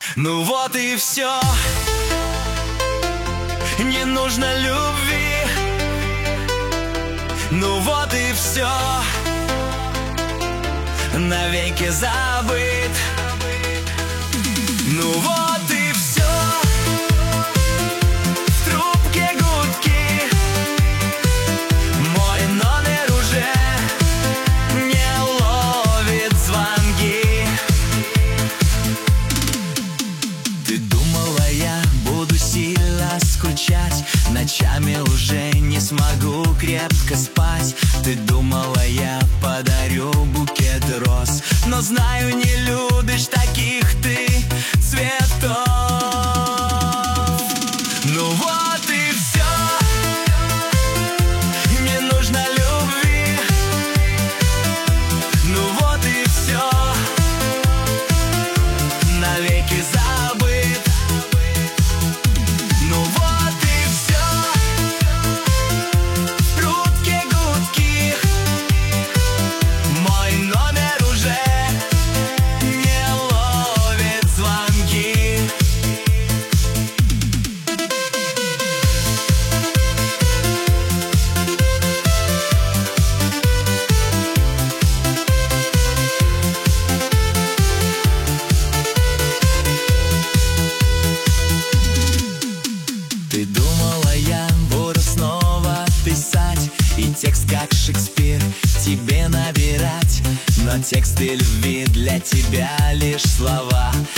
Ну вот и все, не нужно любви. Ну вот и все, навеки забыт. Ну вот и все, в трубке гудки, мой номер уже не ловит звонки. Ты думала, я буду сильно скучать, ночами уже не смогу крепко спать. Ты думала, я подарю букет роз, но знаю, не любишь таких ты цветов. Ну вот и все, не нужно любви. Ну вот и все, навеки забыт. Ну вот и все, в трубке гудки, мой номер уже не ловит звонки. Ты думала, я буду снова писать и текст, как Шекспир, тебе набирать, но тексты любви для тебя лишь слова.